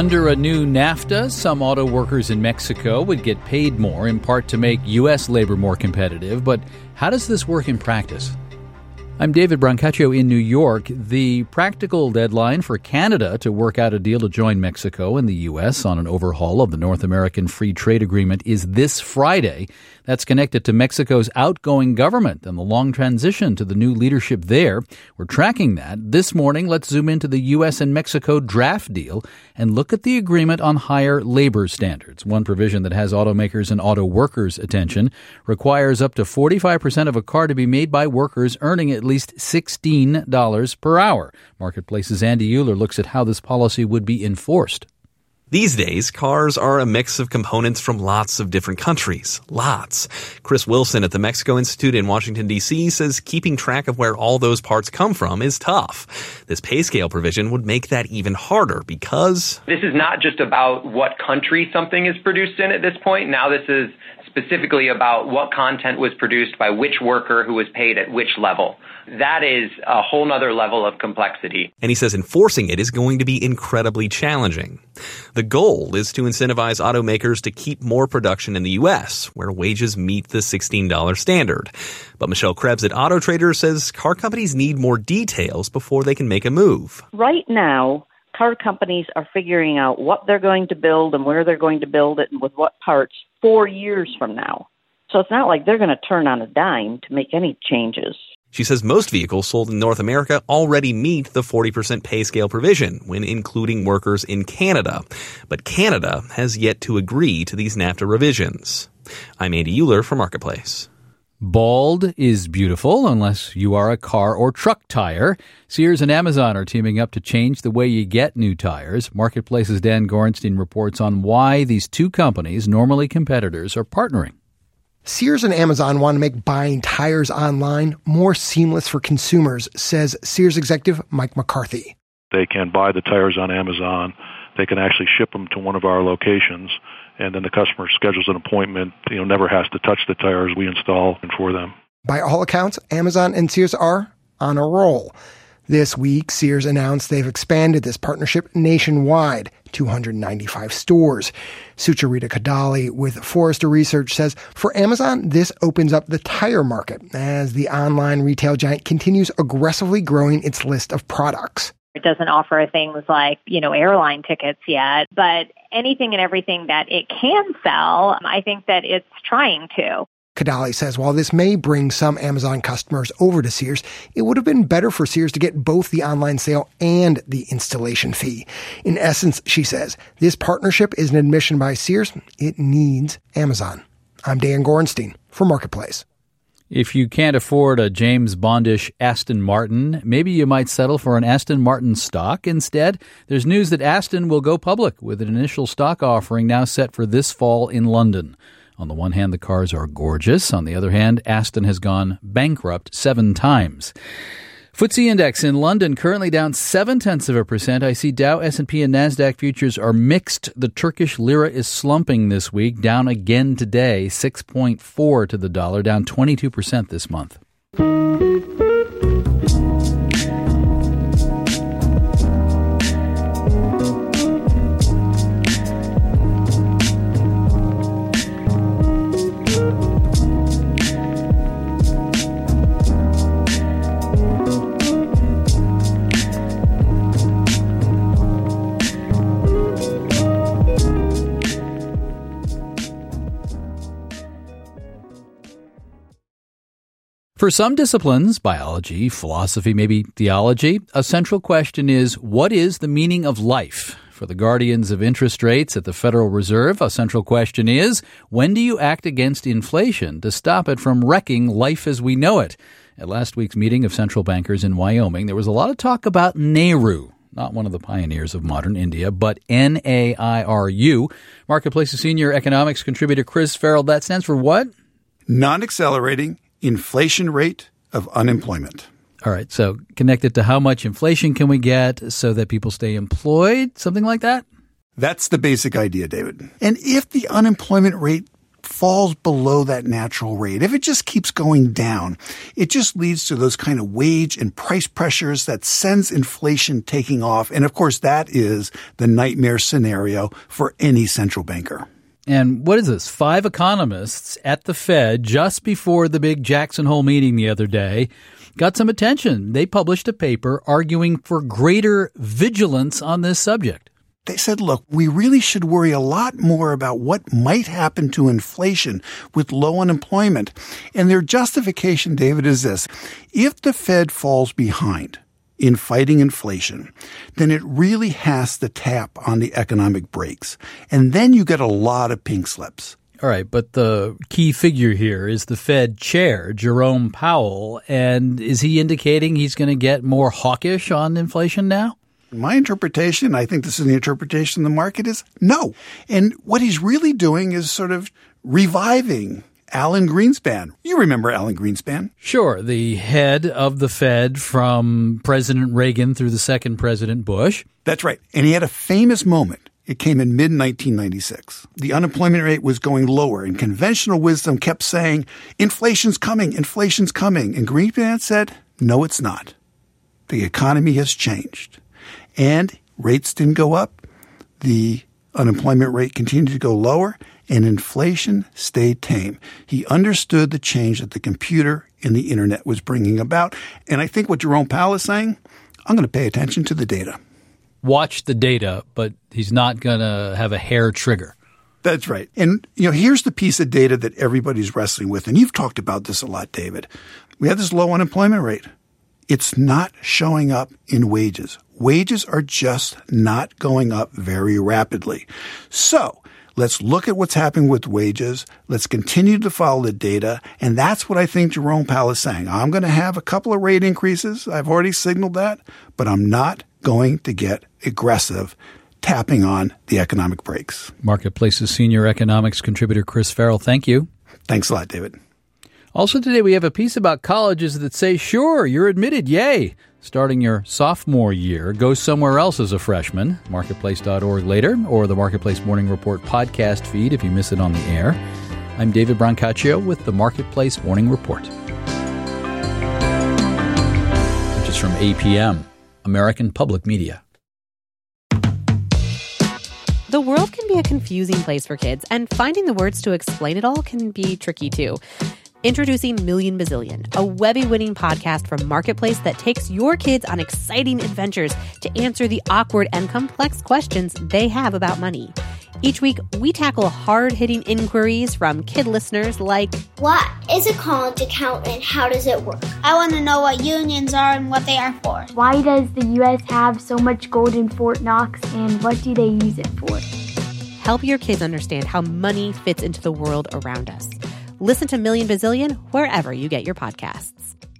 Under a new NAFTA, some auto workers in Mexico would get paid more, in part to make U.S. labor more competitive. But how does this work in practice? I'm David Brancaccio in New York. The practical deadline for Canada to work out a deal to join Mexico and the U.S. on an overhaul of the North American Free Trade Agreement is this Friday. That's connected to Mexico's outgoing government and the long transition to the new leadership there. We're tracking that. This morning, let's zoom into the U.S. and Mexico draft deal and look at the agreement on higher labor standards. One provision that has automakers and auto workers' attention requires up to 45% of a car to be made by workers earning at least $16 per hour. Marketplace's Andy Euler looks at how this policy would be enforced. These days, cars are a mix of components from lots of different countries. Lots. Chris Wilson at the Mexico Institute in Washington, D.C. says keeping track of where all those parts come from is tough. This pay scale provision would make that even harder because this is not just about what country something is produced in at this point. Now this is specifically about what content was produced by which worker who was paid at which level. That is a whole nother level of complexity. And he says enforcing it is going to be incredibly challenging. The goal is to incentivize automakers to keep more production in the U.S., where wages meet the $16 standard. But Michelle Krebs at Auto Trader says car companies need more details before they can make a move. Right now, car companies are figuring out what they're going to build and where they're going to build it and with what parts 4 years from now. So it's not like they're going to turn on a dime to make any changes. She says most vehicles sold in North America already meet the 40% pay scale provision when including workers in Canada. But Canada has yet to agree to these NAFTA revisions. I'm Andy Euler for Marketplace. Bald is beautiful unless you are a car or truck tire. Sears and Amazon are teaming up to change the way you get new tires. Marketplace's Dan Gorenstein reports on why these two companies, normally competitors, are partnering. Sears and Amazon want to make buying tires online more seamless for consumers, says Sears executive Mike McCarthy. They can buy the tires on Amazon. They can actually ship them to one of our locations, and then the customer schedules an appointment, never has to touch the tires. We install them for them. By all accounts, Amazon and Sears are on a roll. This week, Sears announced they've expanded this partnership nationwide, 295 stores. Sucharita Kadali with Forrester Research says for Amazon, this opens up the tire market as the online retail giant continues aggressively growing its list of products. It doesn't offer things like, airline tickets yet, but anything and everything that it can sell, I think that it's trying to. Kadali says while this may bring some Amazon customers over to Sears, it would have been better for Sears to get both the online sale and the installation fee. In essence, she says, this partnership is an admission by Sears. It needs Amazon. I'm Dan Gorenstein for Marketplace. If you can't afford a James Bondish Aston Martin, maybe you might settle for an Aston Martin stock instead. There's news that Aston will go public with an initial stock offering now set for this fall in London. On the one hand, the cars are gorgeous. On the other hand, Aston has gone bankrupt 7 times. FTSE Index in London currently down 0.7%. I see Dow, S&P, and NASDAQ futures are mixed. The Turkish lira is slumping this week, down again today, 6.4 to the dollar, down 22% this month. For some disciplines, biology, philosophy, maybe theology, a central question is, what is the meaning of life? For the guardians of interest rates at the Federal Reserve, a central question is, when do you act against inflation to stop it from wrecking life as we know it? At last week's meeting of central bankers in Wyoming, there was a lot of talk about Nehru, not one of the pioneers of modern India, but N-A-I-R-U. Marketplace's senior economics contributor Chris Farrell, that stands for what? Non-accelerating inflation rate of unemployment. All right, so connected to how much inflation can we get so that people stay employed, something like that? That's the basic idea, David. And if the unemployment rate falls below that natural rate, if it just keeps going down, it just leads to those kind of wage and price pressures that sends inflation taking off. And of course, that is the nightmare scenario for any central banker. And what is this? 5 economists at the Fed just before the big Jackson Hole meeting the other day got some attention. They published a paper arguing for greater vigilance on this subject. They said, look, we really should worry a lot more about what might happen to inflation with low unemployment. And their justification, David, is this. If the Fed falls behind in fighting inflation, then it really has to tap on the economic brakes. And then you get a lot of pink slips. All right, but the key figure here is the Fed chair, Jerome Powell. And is he indicating he's going to get more hawkish on inflation now? My interpretation, I think this is the interpretation of the market, is no. And what he's really doing is sort of reviving Alan Greenspan. You remember Alan Greenspan? Sure, the head of the Fed from President Reagan through the second President Bush. That's right. And he had a famous moment. It came in mid-1996. The unemployment rate was going lower, and conventional wisdom kept saying, inflation's coming, inflation's coming. And Greenspan said, no, it's not. The economy has changed. And rates didn't go up. The unemployment rate continued to go lower, and inflation stayed tame. He understood the change that the computer and the internet was bringing about. And I think what Jerome Powell is saying, I'm going to pay attention to the data. Watch the data, but he's not going to have a hair trigger. That's right. And, here's the piece of data that everybody's wrestling with. And you've talked about this a lot, David. We have this low unemployment rate. It's not showing up in wages. Wages are just not going up very rapidly. So let's look at what's happening with wages. Let's continue to follow the data. And that's what I think Jerome Powell is saying. I'm going to have a couple of rate increases. I've already signaled that, but I'm not going to get aggressive tapping on the economic brakes. Marketplace's senior economics contributor Chris Farrell, thank you. Thanks a lot, David. Also today we have a piece about colleges that say, sure, you're admitted, yay. Starting your sophomore year, go somewhere else as a freshman. Marketplace.org later, or the Marketplace Morning Report podcast feed if you miss it on the air. I'm David Brancaccio with the Marketplace Morning Report. Which is from APM, American Public Media. The world can be a confusing place for kids, and finding the words to explain it all can be tricky too. Introducing Million Bazillion, a Webby-winning podcast from Marketplace that takes your kids on exciting adventures to answer the awkward and complex questions they have about money. Each week, we tackle hard-hitting inquiries from kid listeners like, what is a college account and how does it work? I want to know what unions are and what they are for. Why does the U.S. have so much gold in Fort Knox and what do they use it for? Help your kids understand how money fits into the world around us. Listen to Million Bazillion wherever you get your podcasts.